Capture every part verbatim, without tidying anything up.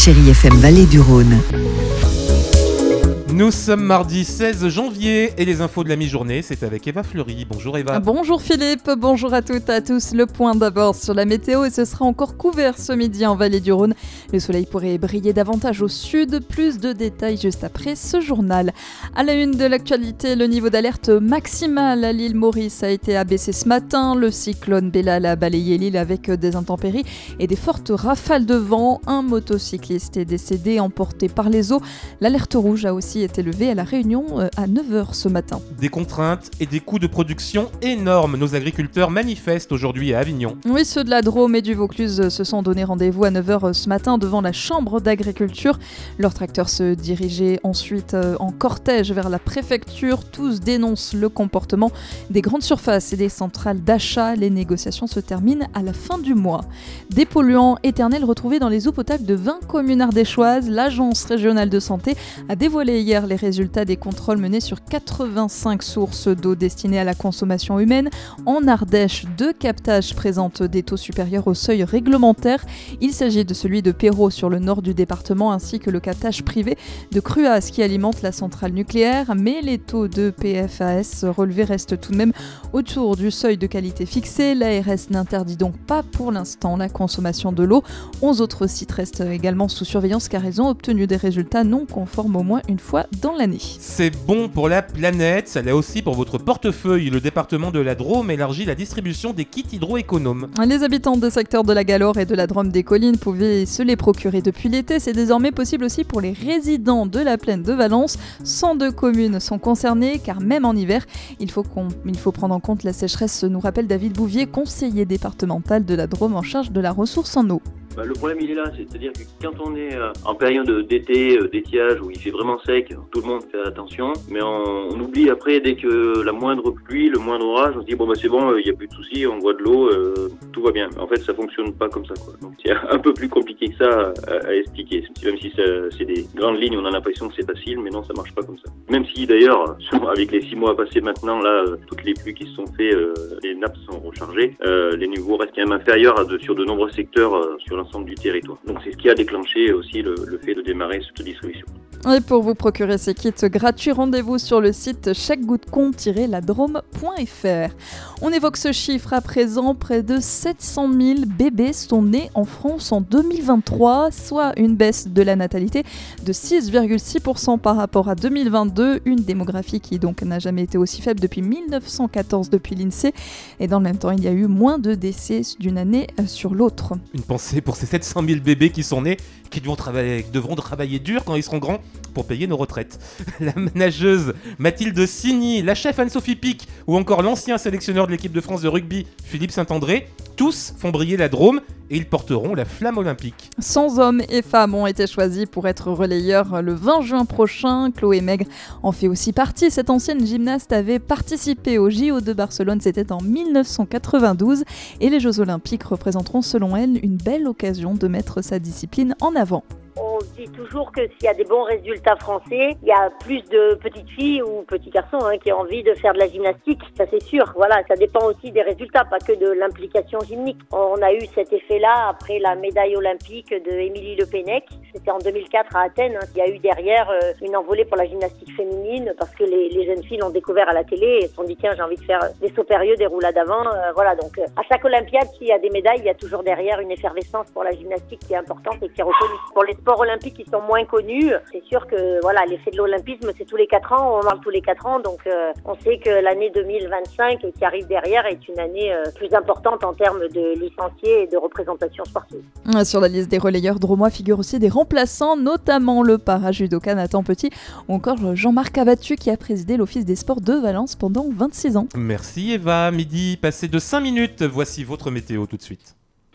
Chérie F M Vallée du Rhône. Nous sommes mardi seize janvier et les infos de la mi-journée, c'est avec Eva Fleury. Bonjour Eva. Bonjour Philippe, bonjour à toutes et à tous. Le point d'abord sur la météo et ce sera encore couvert ce midi en Vallée du Rhône. Le soleil pourrait briller davantage au sud, plus de détails juste après ce journal. À la une de l'actualité, le niveau d'alerte maximal à l'île Maurice a été abaissé ce matin. Le cyclone Bellal a balayé l'île avec des intempéries et des fortes rafales de vent. Un motocycliste est décédé emporté par les eaux. L'alerte rouge a aussi été levée à La Réunion à neuf heures ce matin. Des contraintes et des coûts de production énormes. Nos agriculteurs manifestent aujourd'hui à Avignon. Oui, ceux de la Drôme et du Vaucluse se sont donné rendez-vous à neuf heures ce matin devant la Chambre d'agriculture. Leurs tracteurs se dirigeaient ensuite en cortège vers la préfecture. Tous dénoncent le comportement des grandes surfaces et des centrales d'achat. Les négociations se terminent à la fin du mois. Des polluants éternels retrouvés dans les eaux potables de vingt communes ardéchoises. L'Agence régionale de santé a dévoilé hier les résultats des contrôles menés sur quatre-vingt-cinq sources d'eau destinées à la consommation humaine. En Ardèche, deux captages présentent des taux supérieurs au seuil réglementaire. Il s'agit de celui de Perros sur le nord du département ainsi que le captage privé de Cruas qui alimente la centrale nucléaire. Mais les taux de P F A S relevés restent tout de même autour du seuil de qualité fixé. L'A R S n'interdit donc pas pour l'instant la consommation de l'eau. onze autres sites restent également sous surveillance car ils ont obtenu des résultats non conformes au moins une fois dans l'année. C'est bon pour la planète, ça l'est aussi pour votre portefeuille. Le département de la Drôme élargit la distribution des kits hydroéconomes. Les habitants des secteurs de la Galore et de la Drôme des Collines pouvaient se les procurer depuis l'été. C'est désormais possible aussi pour les résidents de la plaine de Valence. cent deux communes sont concernées car même en hiver, il faut, qu'on, il faut prendre en compte la sécheresse, nous rappelle David Bouvier, conseiller départemental de la Drôme en charge de la ressource en eau. Bah, le problème il est là, c'est-à-dire que quand on est euh, en période d'été, euh, d'étiage, où il fait vraiment sec, tout le monde fait attention, mais on, on oublie après, dès que la moindre pluie, le moindre orage, on se dit bon bah c'est bon, il euh, n'y a plus de soucis, on voit de l'eau, euh, tout va bien. En fait ça fonctionne pas comme ça, quoi. Donc c'est un peu plus compliqué que ça à, à expliquer, même si ça, c'est des grandes lignes, on a l'impression que c'est facile, mais non, ça marche pas comme ça. Même si d'ailleurs, avec les six mois passés maintenant, là, toutes les pluies qui se sont faites, euh, les nappes sont rechargées, euh, les niveaux restent quand même inférieurs à de, sur de nombreux secteurs euh, sur l'ensemble du territoire. Donc c'est ce qui a déclenché aussi le, le fait de démarrer cette distribution. Et pour vous procurer ces kits gratuits, rendez-vous sur le site chaque goutte compte tiret la drôme point f r. On évoque ce chiffre à présent, près de sept cent mille bébés sont nés en France en deux mille vingt-trois, soit une baisse de la natalité de six virgule six pour cent par rapport à deux mille vingt-deux, une démographie qui donc n'a jamais été aussi faible depuis mille neuf cent quatorze depuis l'INSEE. Et dans le même temps, il y a eu moins de décès d'une année sur l'autre. Une pensée pour ces sept cent mille bébés qui sont nés, qui devront travailler, devront travailler dur quand ils seront grands pour payer nos retraites. La nageuse Mathilde Signy, la chef Anne-Sophie Pic ou encore l'ancien sélectionneur de l'équipe de France de rugby Philippe Saint-André, tous font briller la Drôme et ils porteront la flamme olympique. cent hommes et femmes ont été choisis pour être relayeurs le vingt juin prochain. Chloé Maigre en fait aussi partie. Cette ancienne gymnaste avait participé aux J O de Barcelone, c'était en mille neuf cent quatre-vingt-douze. Et les Jeux Olympiques représenteront selon elle une belle occasion de mettre sa discipline en avant. On dit toujours que s'il y a des bons résultats français, il y a plus de petites filles ou petits garçons hein, qui ont envie de faire de la gymnastique, ça c'est sûr. Voilà, ça dépend aussi des résultats, pas que de l'implication gymnique. On a eu cet effet-là après la médaille olympique de Émilie Le Pennec. C'était en deux mille quatre à Athènes. Hein. Il y a eu derrière euh, une envolée pour la gymnastique féminine parce que les, les jeunes filles l'ont découvert à la télé et se sont dit tiens j'ai envie de faire des sauts périlleux, des roulades avant. Euh, voilà, donc euh, à chaque Olympiade, s'il y a des médailles, il y a toujours derrière une effervescence pour la gymnastique qui est importante et qui est reconnue. Pour les sports olympiques qui sont moins connus, c'est sûr que voilà, l'effet de l'olympisme c'est tous les quatre ans, on parle tous les quatre ans, donc euh, on sait que l'année deux mille vingt-cinq qui arrive derrière est une année euh, plus importante en termes de licenciés et de représentation sportive. Sur la liste des relayeurs drômois figurent aussi des remplaçants, notamment le para-judoka Nathan Petit ou encore Jean-Marc Abattu qui a présidé l'Office des sports de Valence pendant vingt-six ans. Merci Eva, midi passé de cinq minutes, voici votre météo tout de suite.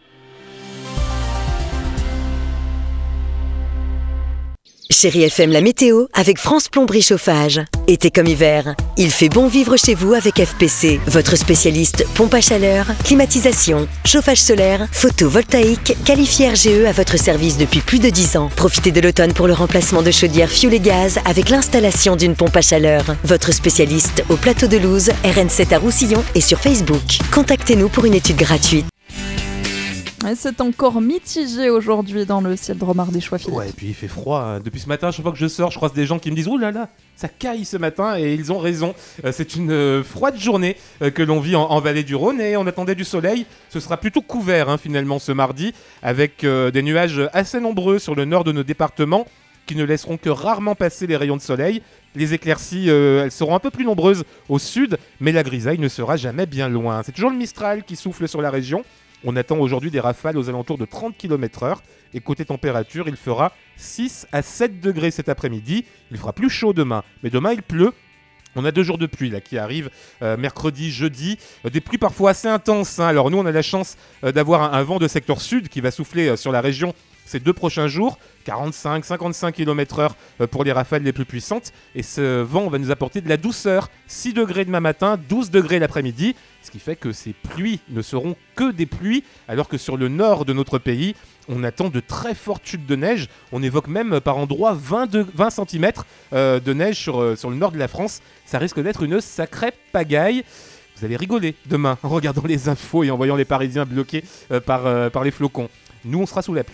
Chérie F M, la météo avec France Plomberie Chauffage. Été comme hiver, il fait bon vivre chez vous avec F P C, votre spécialiste pompe à chaleur, climatisation, chauffage solaire, photovoltaïque, qualifié R G E à votre service depuis plus de dix ans. Profitez de l'automne pour le remplacement de chaudières fioul et gaz avec l'installation d'une pompe à chaleur. Votre spécialiste au plateau de Louz, R N sept à Roussillon et sur Facebook. Contactez-nous pour une étude gratuite. Et c'est encore mitigé aujourd'hui dans le ciel de Romardé-Choix-Philippe. Ouais, et puis il fait froid. Hein. Depuis ce matin, chaque fois que je sors, je croise des gens qui me disent « Ouh là là, ça caille ce matin » et ils ont raison. Euh, c'est une euh, froide journée euh, que l'on vit en, en vallée du Rhône et on attendait du soleil. Ce sera plutôt couvert hein, finalement ce mardi avec euh, des nuages assez nombreux sur le nord de nos départements qui ne laisseront que rarement passer les rayons de soleil. Les éclaircies, euh, elles seront un peu plus nombreuses au sud, mais la grisaille ne sera jamais bien loin. C'est toujours le Mistral qui souffle sur la région. On attend aujourd'hui des rafales aux alentours de trente kilomètres heure. Et côté température, il fera six à sept degrés cet après-midi. Il fera plus chaud demain. Mais demain, il pleut. On a deux jours de pluie là, qui arrivent, euh, mercredi, jeudi. Euh, des pluies parfois assez intenses. Hein. Alors nous, on a la chance euh, d'avoir un, un vent de secteur sud qui va souffler euh, sur la région ces deux prochains jours. quarante-cinq à cinquante-cinq kilomètres heure euh, pour les rafales les plus puissantes. Et ce vent va nous apporter de la douceur. six degrés demain matin, douze degrés l'après-midi. Ce qui fait que ces pluies ne seront que des pluies, alors que sur le nord de notre pays, on attend de très fortes chutes de neige. On évoque même par endroits vingt, vingt centimètres euh, de neige sur, euh, sur le nord de la France. Ça risque d'être une sacrée pagaille. Vous allez rigoler demain en regardant les infos et en voyant les Parisiens bloqués euh, par, euh, par les flocons. Nous, on sera sous la pluie.